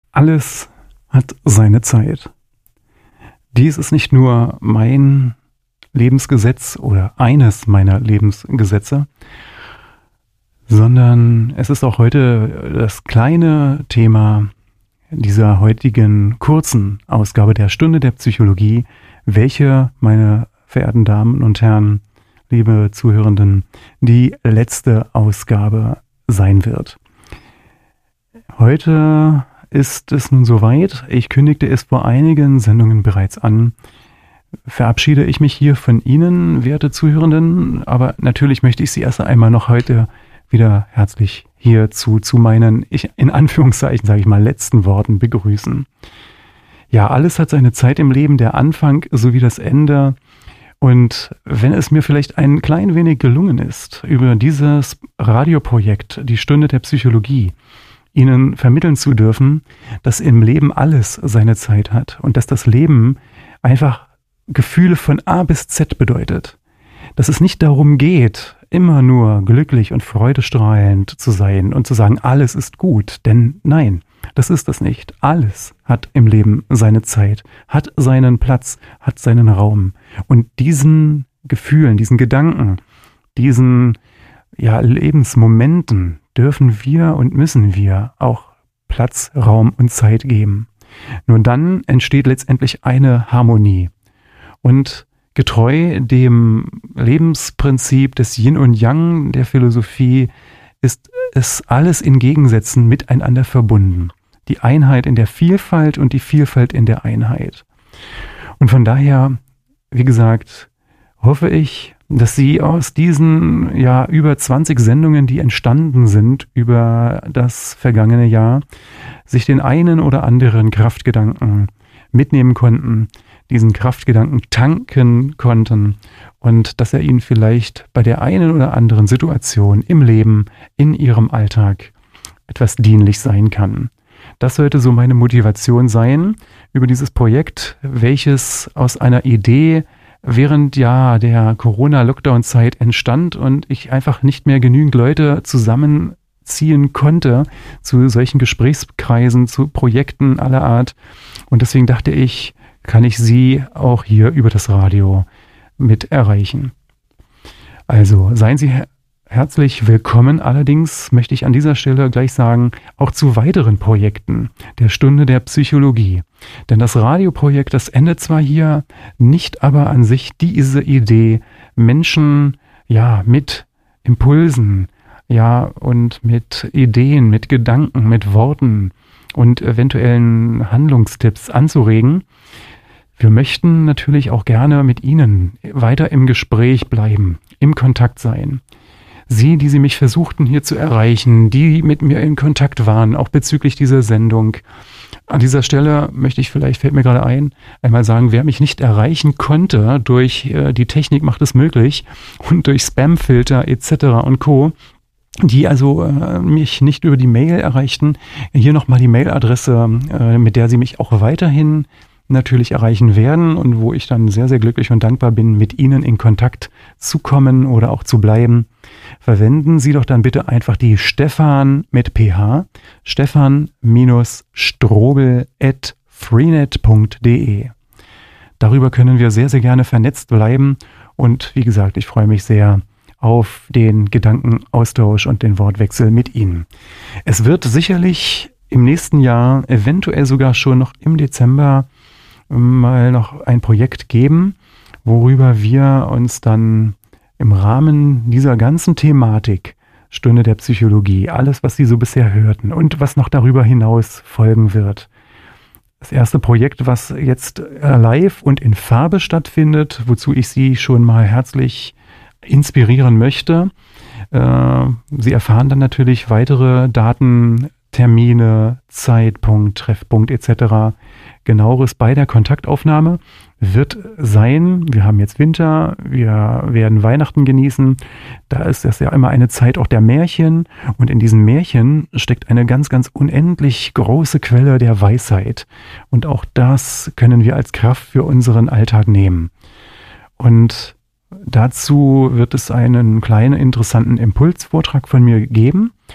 Alles hat seine Zeit. Dies ist nicht nur mein Lebensgesetz oder eines meiner Lebensgesetze, sondern es ist auch heute das kleine Thema dieser heutigen kurzen Ausgabe der Stunde der Psychologie, welche, meine verehrten Damen und Herren, liebe Zuhörenden, die letzte Ausgabe sein wird. Heute ist es nun soweit, ich kündigte es vor einigen Sendungen bereits an, verabschiede ich mich hier von Ihnen, werte Zuhörenden, aber natürlich möchte ich Sie erst einmal noch heute wieder herzlich hierzu zu meinen, in Anführungszeichen sage ich mal, letzten Worten begrüßen. Ja, alles hat seine Zeit im Leben, der Anfang sowie das Ende. Und wenn es mir vielleicht ein klein wenig gelungen ist, über dieses Radioprojekt, die Stunde der Psychologie, Ihnen vermitteln zu dürfen, dass im Leben alles seine Zeit hat und dass das Leben einfach Gefühle von A bis Z bedeutet. Dass es nicht darum geht, immer nur glücklich und freudestrahlend zu sein und zu sagen, alles ist gut. Denn nein, das ist es nicht. Alles hat im Leben seine Zeit, hat seinen Platz, hat seinen Raum. Und diesen Gefühlen, diesen Gedanken, diesen Lebensmomenten dürfen wir und müssen wir auch Platz, Raum und Zeit geben. Nur dann entsteht letztendlich eine Harmonie. Und getreu dem Lebensprinzip des Yin und Yang der Philosophie ist es alles in Gegensätzen miteinander verbunden. Die Einheit in der Vielfalt und die Vielfalt in der Einheit. Und von daher, wie gesagt, hoffe ich, dass Sie aus diesen über 20 Sendungen, die entstanden sind über das vergangene Jahr, sich den einen oder anderen Kraftgedanken mitnehmen konnten, diesen Kraftgedanken tanken konnten und dass er Ihnen vielleicht bei der einen oder anderen Situation im Leben, in Ihrem Alltag etwas dienlich sein kann. Das sollte so meine Motivation sein über dieses Projekt, welches aus einer Idee während der Corona-Lockdown-Zeit entstand und ich einfach nicht mehr genügend Leute zusammenziehen konnte zu solchen Gesprächskreisen, zu Projekten aller Art. Und deswegen dachte ich, kann ich Sie auch hier über das Radio mit erreichen. Also seien Sie herzlich willkommen. Allerdings möchte ich an dieser Stelle gleich sagen, auch zu weiteren Projekten der Stunde der Psychologie. Denn das Radioprojekt, das endet zwar hier, nicht aber an sich diese Idee, Menschen mit Impulsen, und mit Ideen, mit Gedanken, mit Worten und eventuellen Handlungstipps anzuregen. Wir möchten natürlich auch gerne mit Ihnen weiter im Gespräch bleiben, im Kontakt sein. Sie, die mich versuchten hier zu erreichen, die mit mir in Kontakt waren, auch bezüglich dieser Sendung. An dieser Stelle fällt mir gerade ein, einmal sagen, wer mich nicht erreichen konnte, durch die Technik macht es möglich und durch Spamfilter etc. und Co., die also mich nicht über die Mail erreichten, hier nochmal die Mailadresse, mit der Sie mich auch weiterhin natürlich erreichen werden und wo ich dann sehr, sehr glücklich und dankbar bin, mit Ihnen in Kontakt zu kommen oder auch zu bleiben. Verwenden Sie doch dann bitte einfach die Stefan mit PH, stefan-strobel@freenet.de. Darüber können wir sehr, sehr gerne vernetzt bleiben und wie gesagt, ich freue mich sehr auf den Gedankenaustausch und den Wortwechsel mit Ihnen. Es wird sicherlich im nächsten Jahr, eventuell sogar schon noch im Dezember, mal noch ein Projekt geben, worüber wir uns dann im Rahmen dieser ganzen Thematik Stunde der Psychologie, alles, was Sie so bisher hörten und was noch darüber hinaus folgen wird. Das erste Projekt, was jetzt live und in Farbe stattfindet, wozu ich Sie schon mal herzlich inspirieren möchte. Sie erfahren dann natürlich weitere Daten, Termine, Zeitpunkt, Treffpunkt etc. Genaueres bei der Kontaktaufnahme wird sein. Wir haben jetzt Winter, wir werden Weihnachten genießen. Da ist das ja immer eine Zeit auch der Märchen. Und in diesen Märchen steckt eine ganz, ganz unendlich große Quelle der Weisheit. Und auch das können wir als Kraft für unseren Alltag nehmen. Und dazu wird es einen kleinen interessanten Impulsvortrag von mir geben.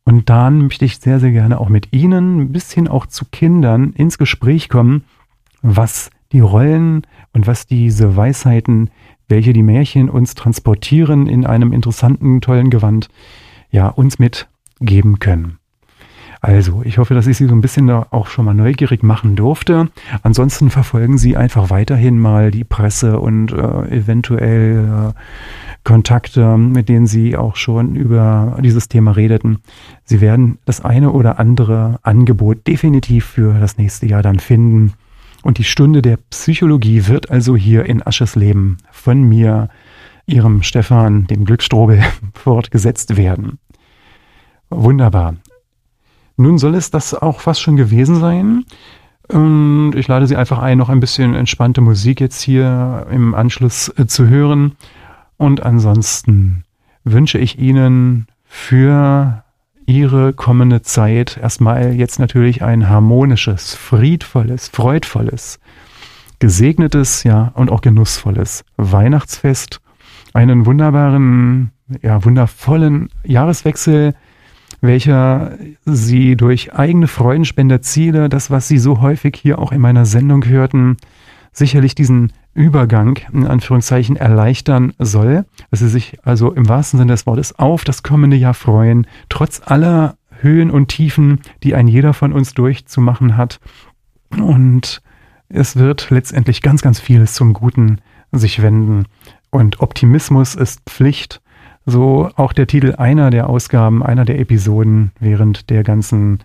Und dann möchte ich sehr, sehr gerne auch mit Ihnen, ein bisschen auch zu Kindern ins Gespräch kommen, was die Rollen und was diese Weisheiten, welche die Märchen uns transportieren in einem interessanten, tollen Gewand, ja, uns mitgeben können. Also, ich hoffe, dass ich Sie so ein bisschen da auch schon mal neugierig machen durfte. Ansonsten verfolgen Sie einfach weiterhin mal die Presse und eventuell Kontakte, mit denen Sie auch schon über dieses Thema redeten. Sie werden das eine oder andere Angebot definitiv für das nächste Jahr dann finden. Und die Stunde der Psychologie wird also hier in Aschersleben von mir, Ihrem Stefan, dem Glücksstrobel, fortgesetzt werden. Wunderbar. Nun soll es das auch fast schon gewesen sein. Und ich lade Sie einfach ein, noch ein bisschen entspannte Musik jetzt hier im Anschluss zu hören. Und ansonsten wünsche ich Ihnen für Ihre kommende Zeit erstmal jetzt natürlich ein harmonisches, friedvolles, freudvolles, gesegnetes, ja, und auch genussvolles Weihnachtsfest. Einen wunderbaren, ja, wundervollen Jahreswechsel, welcher Sie durch eigene Freudenspenderziele, das, was Sie so häufig hier auch in meiner Sendung hörten, sicherlich diesen Übergang in Anführungszeichen erleichtern soll, dass Sie sich also im wahrsten Sinne des Wortes auf das kommende Jahr freuen, trotz aller Höhen und Tiefen, die ein jeder von uns durchzumachen hat. Und es wird letztendlich ganz, ganz vieles zum Guten sich wenden. Und Optimismus ist Pflicht. So auch der Titel einer der Ausgaben, einer der Episoden während der ganzen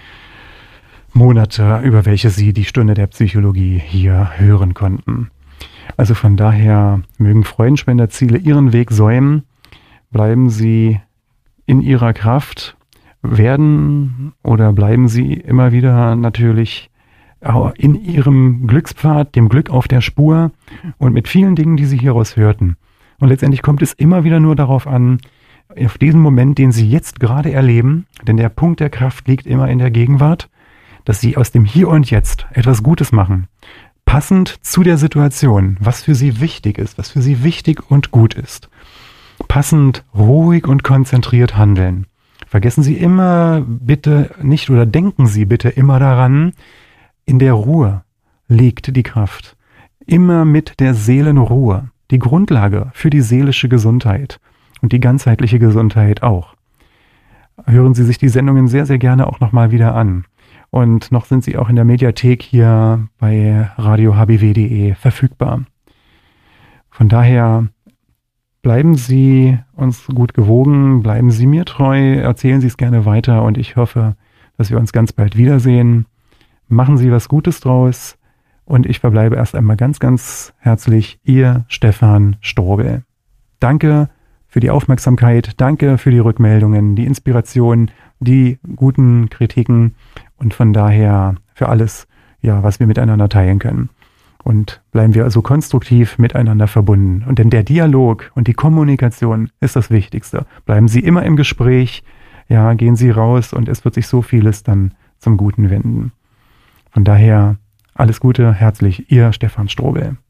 Monate, über welche Sie die Stunde der Psychologie hier hören konnten. Also von daher mögen Freudenspenderziele Ihren Weg säumen, bleiben Sie in Ihrer Kraft, werden oder bleiben Sie immer wieder natürlich in Ihrem Glückspfad, dem Glück auf der Spur und mit vielen Dingen, die Sie hieraus hörten. Und letztendlich kommt es immer wieder nur darauf an, auf diesen Moment, den Sie jetzt gerade erleben, denn der Punkt der Kraft liegt immer in der Gegenwart, dass Sie aus dem Hier und Jetzt etwas Gutes machen, passend zu der Situation, was für Sie wichtig ist, was für Sie wichtig und gut ist. Passend, ruhig und konzentriert handeln. Vergessen Sie immer bitte nicht oder denken Sie bitte immer daran, in der Ruhe liegt die Kraft. Immer mit der Seelenruhe. Die Grundlage für die seelische Gesundheit und die ganzheitliche Gesundheit auch. Hören Sie sich die Sendungen sehr, sehr gerne auch nochmal wieder an. Und noch sind sie auch in der Mediathek hier bei radiohbw.de verfügbar. Von daher bleiben Sie uns gut gewogen, bleiben Sie mir treu, erzählen Sie es gerne weiter und ich hoffe, dass wir uns ganz bald wiedersehen. Machen Sie was Gutes draus. Und ich verbleibe erst einmal ganz, ganz herzlich, Ihr Stefan Strobel. Danke für die Aufmerksamkeit, danke für die Rückmeldungen, die Inspiration, die guten Kritiken und von daher für alles, ja, was wir miteinander teilen können. Und bleiben wir also konstruktiv miteinander verbunden. Und denn der Dialog und die Kommunikation ist das Wichtigste. Bleiben Sie immer im Gespräch, ja, gehen Sie raus und es wird sich so vieles dann zum Guten wenden. Von daher alles Gute, herzlich, Ihr Stefan Strobel.